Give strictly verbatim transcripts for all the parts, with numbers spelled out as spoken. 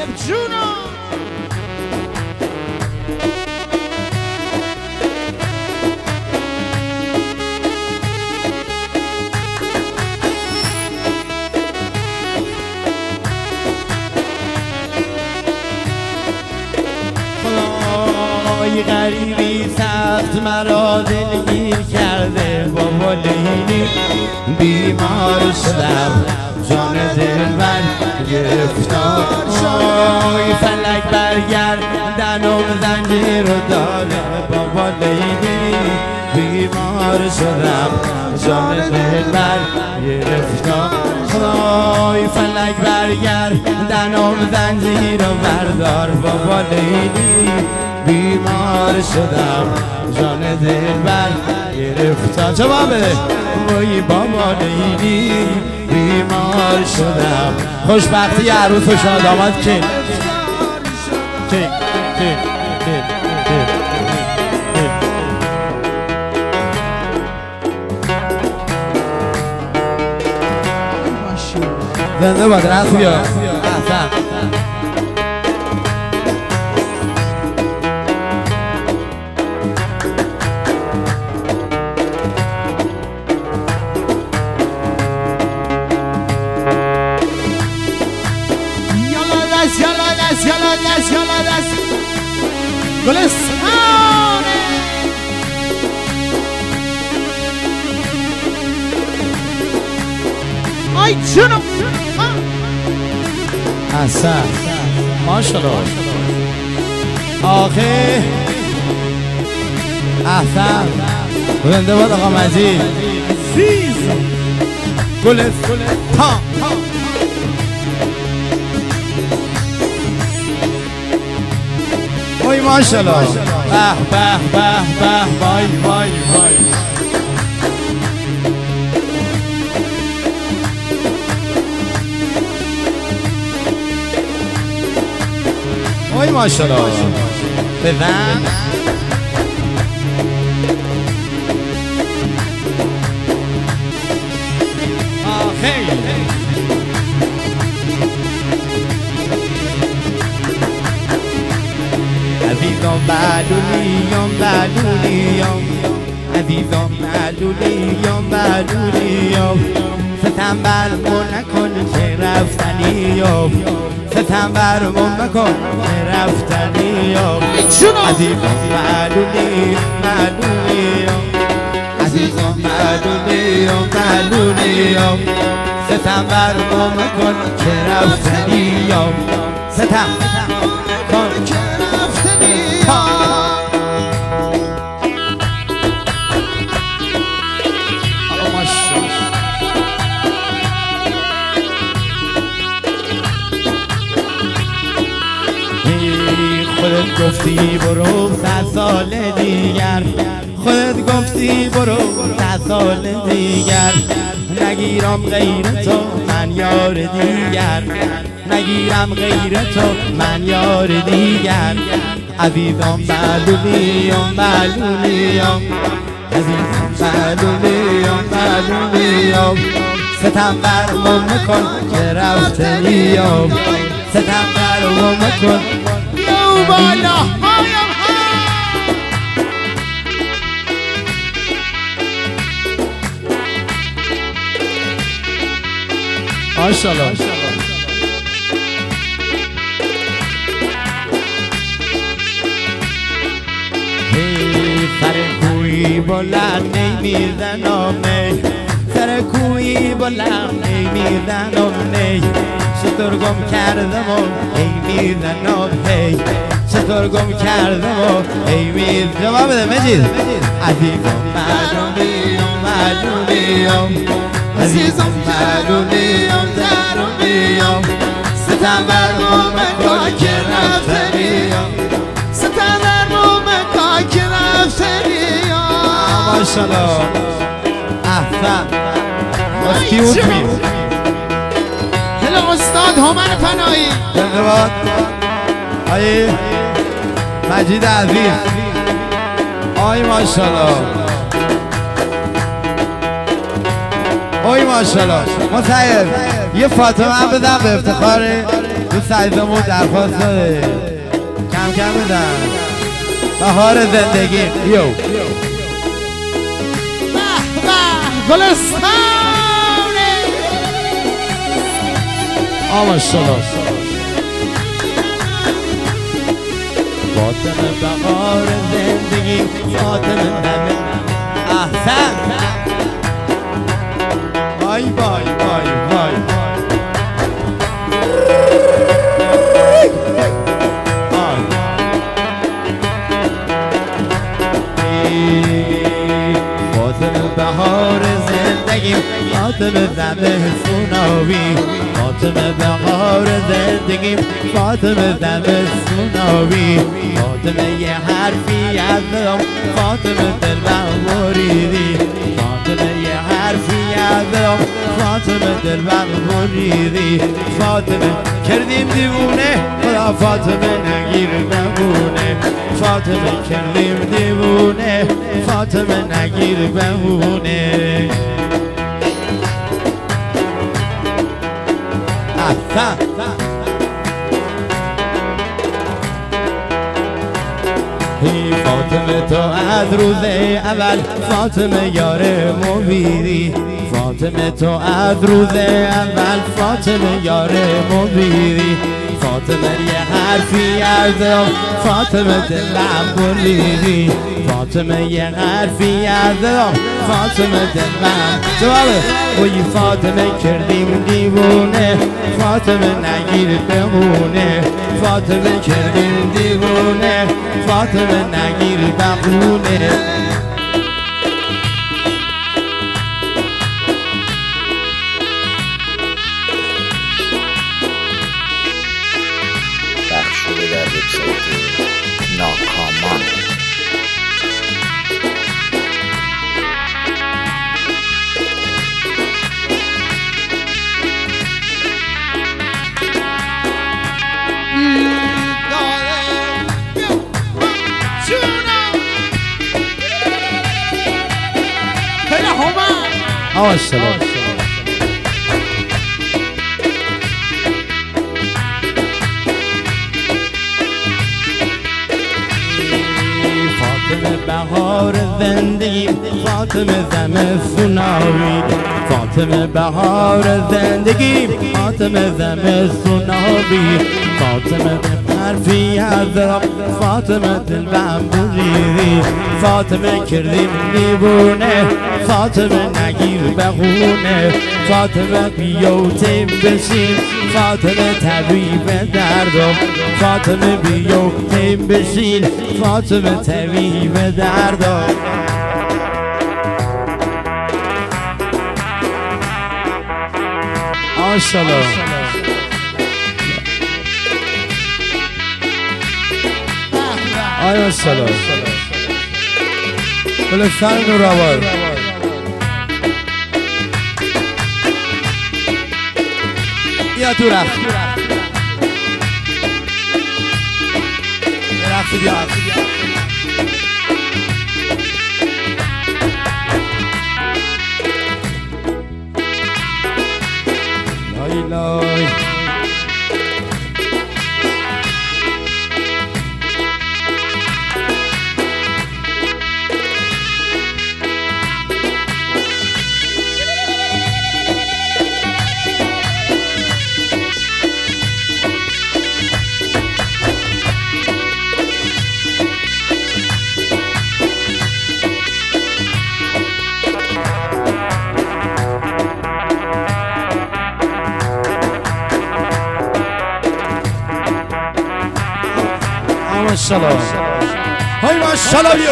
جونا خدای غریبی سخت مرا دلگیر کرده بابا لیلی بیمار شدم جان دلبر گرفتار شای فلک برگردنم زنجیر رو داره بابا لیلی بیمار شدم جان دلبر گرفتار خدای فلک برگردنم زنجیر رو بردار بابا لیلی بیمار شدم جان دلبر گرفتار جواب بده وای بابا لیلی بیمار شدم خوشبختی عروس و شادامت که که که که زنده باد رفت بیا یالا دست یالا دست گلستانه آی جونم اصلا ماشالله آخه احسن بلنده باد آقا مجید عزیز گلستان وای ماشالله به به به به وای وای وای وای ماشالله بزن آخه عزیزم معلولیم معلولیم عزیزم معلولیم معلولیم ستم برمون نکن که رفتنیم ستم برمون نکن که رفتنیم عزیزم معلولیم معلولیم عزیزم معلولیم معلولیم ستم برمون نکن که رفتنیم ستم کن که خودت گفتی برو صد سال دیگر خودت گفتی برو صد سال دیگر نگیرم غیر تو من یار دیگر نگیرم غیر تو من یار دیگر عزیزم معلولیم معلولیم عزیزم معلولیم معلولیم ستم برمون مکن که رفتنیم ستم برمون مکن یو بالا هایم ماشالله سر کوی بلند نمیزنم نی سر کوی بلند نمیزنم نی چطور گم کردم و ای میزنم هی چطور گم کردم و ای میز جواب بده مجید عزیزم معلولیم معلولیم عزیزم معلولیم درونیم ستم برمون مکن که رفتنیم ستم برمون مکن که رفتنیم ماشالله احسن مفتیوت میز هلا استاد هومن پناهی زنده باد آی مجید عزیز آی ماشالله آی ماشالله متعیر یه فاطمه هم بدم به افتخار دوست عزیزمون درخواست داره کم کم بدن بهار زندگی یو گلستان آماشالله فاطمه بهار زندگی فاطمه نمه احسن وای وای وای وای فاطمه بهار زندگی فاطمه زمه سوناوی فاطمه بهار زندگی فاطمه زمه سوناوی فاطمه یه حرفی از دلم فاطمه دلم بریدی فاطمه یه حرفی از دلم فاطمه دلم بریدی فاطمه کردیم دیوونه خدا فاطمه نگیر بمونه فاطمه کردیم دیوونه فاطمه نگیر بمونه احسن هی فاطمه تو از روز اول فاطمه یار مویدی فاطمه تو از روز اول فاطمه یار مویدی فاطمه یه حرفی از دلم فاطمه دلم بریدی فاطمه یه حرفی از دلم فاطمه دلم جوابه وی فاطمه کردیم دیوونه فاطمه نگیر بمونه فاطمه کردیم دیوونه فاطمه نگیر بمونه بخشوده در وبسایت ناکامان آماشالله فاطمه بهار زندگی فاطمه زمستوناوی فاطمه بهار زندگی فاطمه زمستوناوی فاطمه حرفی از دلم فاطمه دلم بریدی فاطمه کردیم دیوونه فاطمه نگیر بخونه فاطمه بیو تیم بشین فاطمه طبیب دردم فاطمه بیو تیم بشین فاطمه طبیب دردم ماشالله آیا سلام گلستان نوراور بیا تو رفت رفتی بیا لای لای ماشالله های ماشالله بیو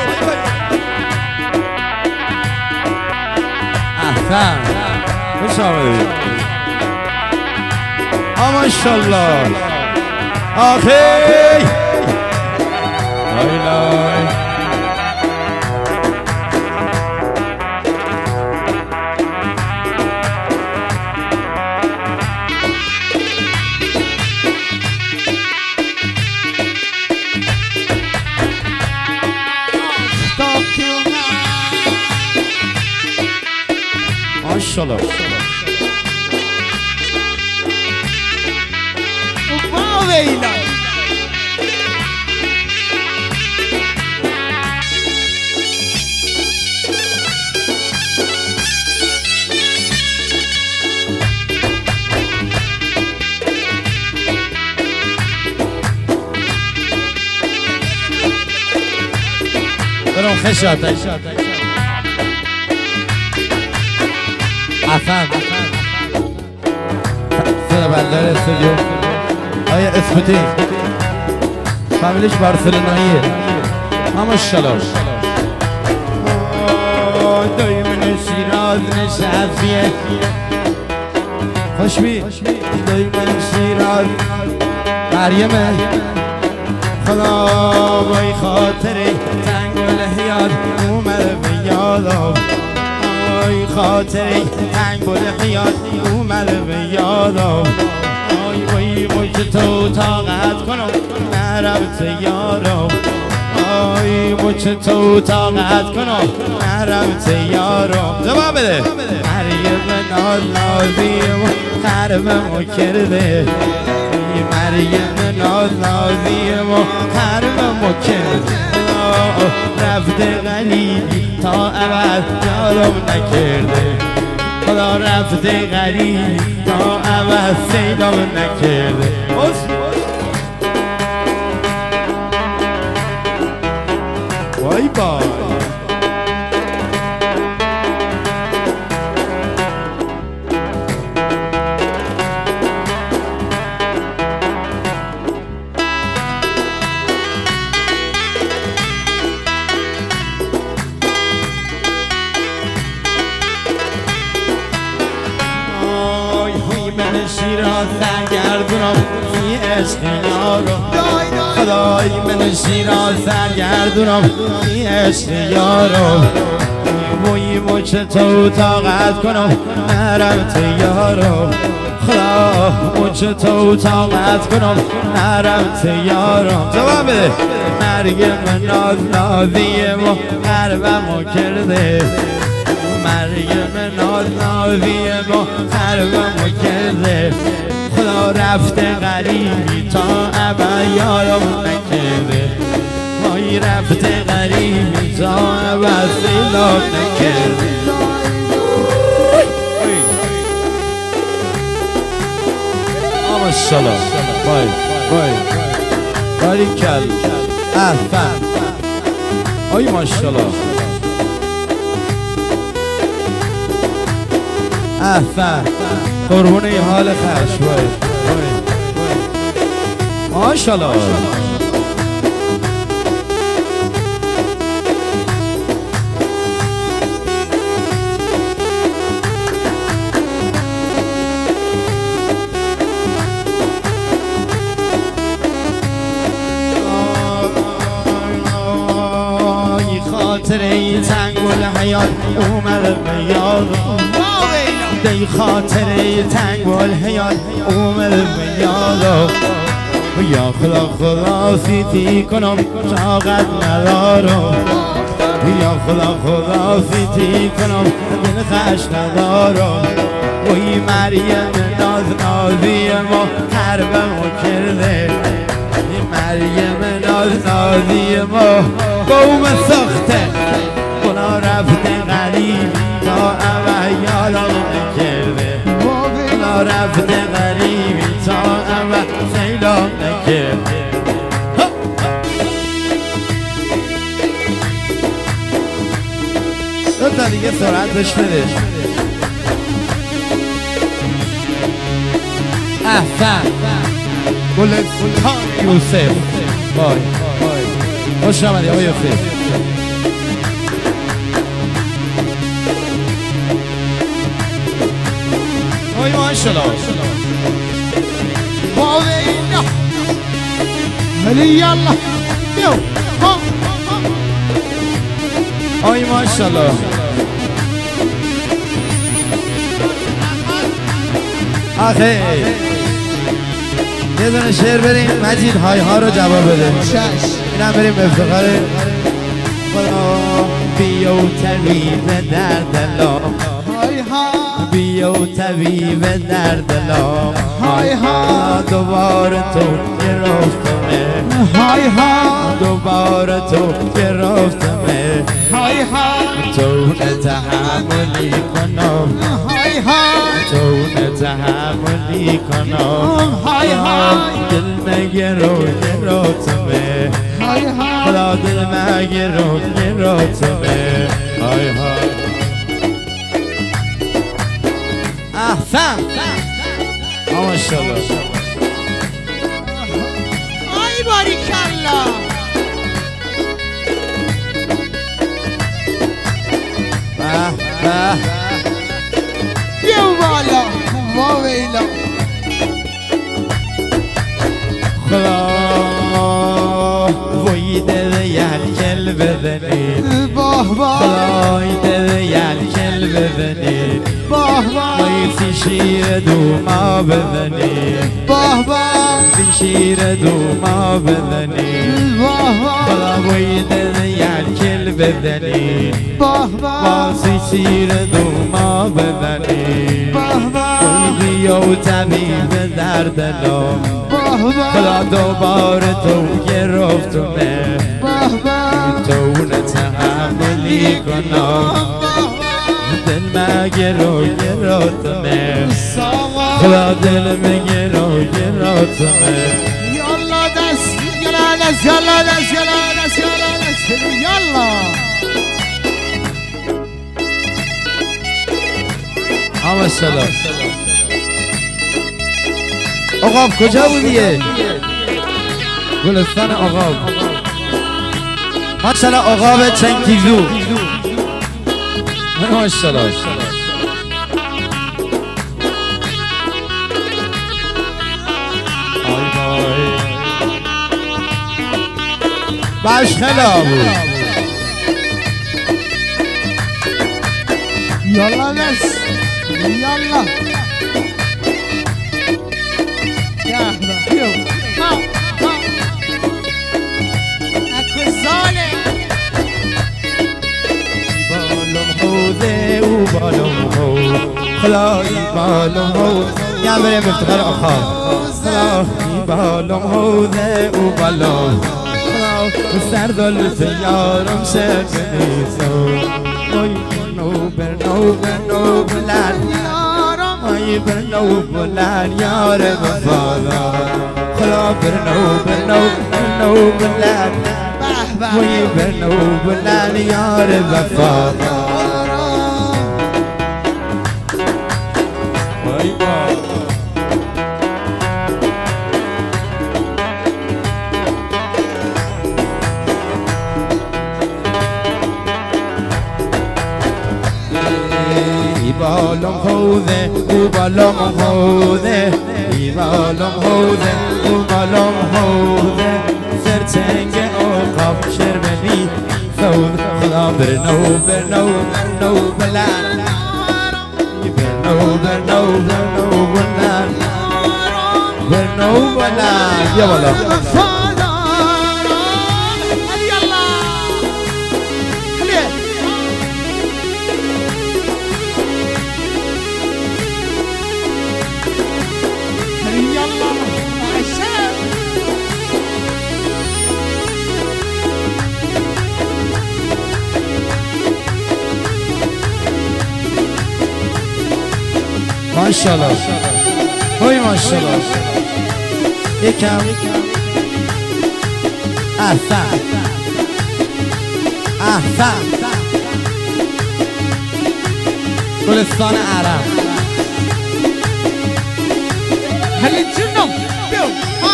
احسن خوش آمدید ماشالله آخی لای لای ماشالله ویلا برام خشات حسن سر بندر استودیو آیا اسپوتی فامیلیش بارسلوناییه همه شلاش دایی من شیراز نشفیه خوشبی دایی من شیراز مریمه خدا بای خاطری تنگ و لحیات اومده به یادم آی خاطری تنگ و لحیات اومده به یادم آی وای وای که تو طاقت کنم نرم یارم آی وای که تو طاقت کنم نرم یارم جواب بده مریم ناز نازیم و خرممو کرده مریم ناز نازیم و خرممو کرده رفته غریبی تا ابد یارم نکرده خدا رفته غریبی تا ابد سیدم نکرده وای بای شیراز سرگردونم این عشق یارم خدای من شیراز سرگردونم این عشق یارم وای وای چه تو طاقت کنم نرم تو یارم خدا وای چه تو طاقت کنم نرم تو یارم جواب بده مریم ناز نازیم و قربمو کرده مریم ناز نازیم و قربمو کرده خدا رفته غریبی تا ابد یارم نکرده وای رفته غریبی تا ابد سیدم نکرده ماشالله وای وای باریکل احسن آی ماشالله احسن قربون ای حال خش وای وای وای ماشالله خاطره تنگ حیات اومده به یادم دی خاطره تنگ حیات اومده به یادم یا خدا خدا سیتی کنم طاقت ندارم یا خدا خدا سیتی کنم دل خش ندارم وی مریم ناز نازیم و قربمو کرده مریم ناز نازیم و قوم سخته خدا رفته غریب تا ابد یادم نکرده خدا رفته غریب تا ابد سیدم نکرده دو تا دیگه سرعت بش بده احسن گل سلطان یوسف وای وای خوش آمدی آقای یوسف وای ماشالله وای ولی یالا یو آی ماشالله آخه یه دونه شعر بریم مجید های ها رو جواب بده اینم بریم افتخار خدا بیا و طبیب در دلا های ها بیا و طبیب درد لام های ها دوباره تو گرفتمه های ها دوباره تو گرفتمه های ها تو نتحملی کنم های ها تو نتحملی کنم های ها دل نگرو گرفتمه های ها خدا دل نگرو گرفتمه های های احسن ماشاءالله آی باریکلا به به بیا بالا وا ویلا خدا وای دل یل بزنید باه باه خدای دل یل بزنید باه باه وای سی شیر دوما بزنید باه باه سی شیر دوما بزنید باه باه خدا وای دل یل بزنید باه باه سی شیر دوما بزنید باه باه وای بیا و طبیب درد لام باه باه خدا دوباره تو گرفتمه باه باه تو نتحملی کنم دل مگرو گرفتمه خدا دل مگرو گرفتمه یالا دست یالا دست یالا دست یالا دست یالا دست یالا همه سلام آقاب کجا بودیه؟ گلستان آقاب ماشالله آقاب چنگیزو ماشالله آی بای باش خلا بود یالا دست یالا ها ها اکو زاله بالم حوزه و بالم حوز خدای بالم حوز یه بریم افتخار آخر خدای بالم حوزه و بالم خدای سردال سیارم شد نیستم وای نو بر نو بر نو بلند وای بر نو بلند یار وفادار خدا بر نو بر نو بر نو بلند وی بر نو بلند یار وفادار وای با بالم حوزه او بالم حوزه ای بالم حوزه او بالم حوزه سرچنگ آقاب شرمنی سود خدا برنو برنو برنو بلند برنو برنو برنو بلند برنو بلند یا بالا ماشاءالله وای ماشاءالله یکم احسن احسن گلستان عرب هلی جنم بیو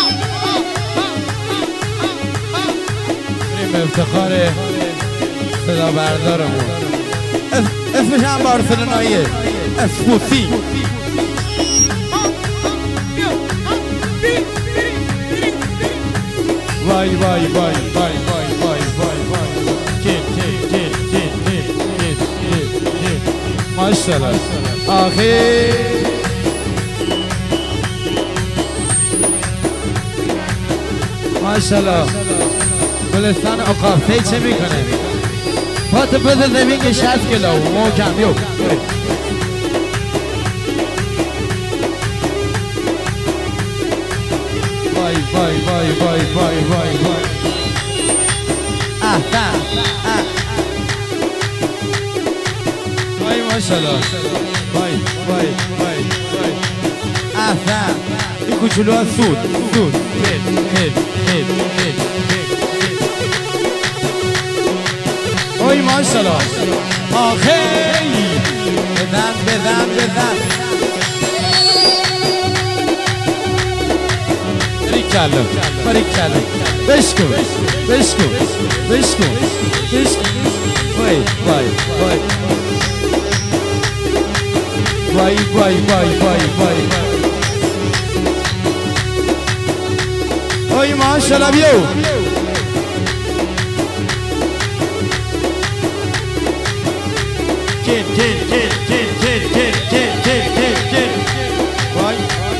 بریم افتخار صدا بردارمون اسمش هم بارسلوناییه اسپوسی وای وای وای وای وای وای وای وای کین کین کین کین کین کین کین کین ماشاءالله آخه ماشاءالله گلستان آقافته چه میکنه پاتو بده زمین که شصت کیلو محکم بیو وای وای وای وای وای وای احسن وای ماشاءالله وای وای وای وای احسن این کوچولو ها سود سود هید هید هید هید وای ماشاءالله آخی بزن بزن بزن باریکلا باریکلا بشکن بشکن بشکن بشکن وای وای وای وای وای وای وای وای وای ماشاءالله بیو Kid, kid, kid, kid, kid, kid, kid, kid, kid, kid. Vay.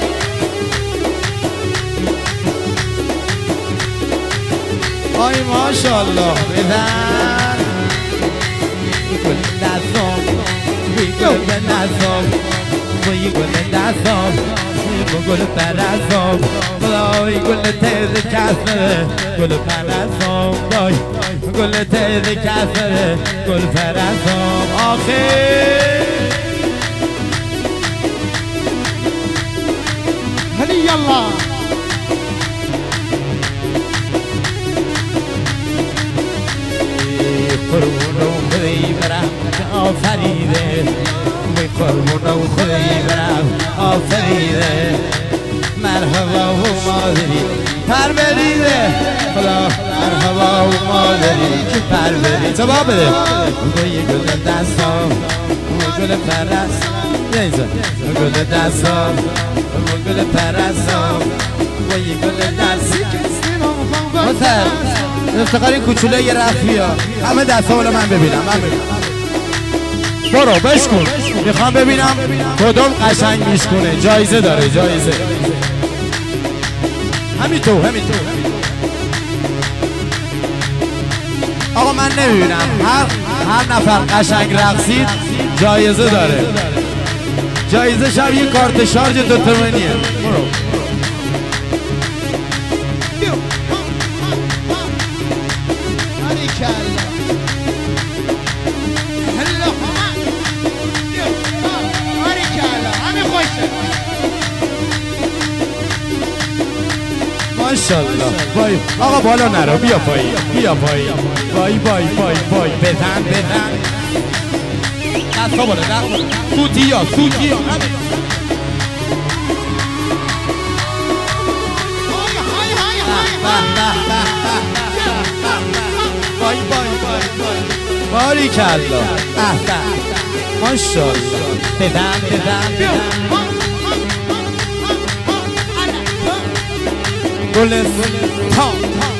Ay maşallah beden Gül nazım Gül nazım Gül nazım Gül perazım Gül teyze kasır Gül perazım Gül teyze kasır Gül perazım Ahir Hadi yallah. قربون خدای برم آفریده وی قربون خدای برم آفریده مرحبا و مادری پر بریده خدا مرحبا و مادری که پر بریده جواب بده وی گل دستام و گل پرست نیزه گل دستام و گل پرستام وی گل دستام مصر افتخار این کوچوله یه رفت بیا همه دست ها من ببینم من ببینم برو بشکن میخوام ببینم کدوم قشنگ میشکنه جایزه داره جایزه همین تو همین تو آقا من نمیبینم هر هر نفر قشنگ رقصید جایزه داره جایزه شب یه کارت شارژ دو تومنیه برو ماشاءالله وای آقا بالا نرو بیا پایین بیا پایین وای وای وای وای بزن بزن دستا بالا دست سوتی یا سوتی یا وای وای وای وای باریکلا احسن ماشاءالله بزن بزن بزن گلستان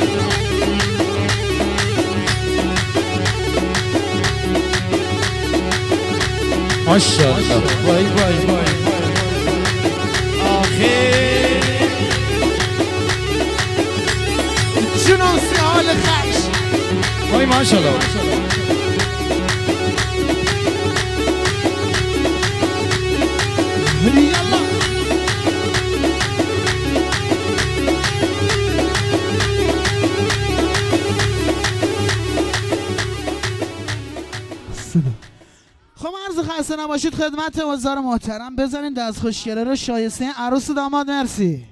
ماشاءالله وای وای وای آخه جنون سیال خش وای ماشاءالله یلا خب عرض خسته نباشید خدمت وزار محترم بزنین دست خوشگله رو شایسته عروس و داماد مرسی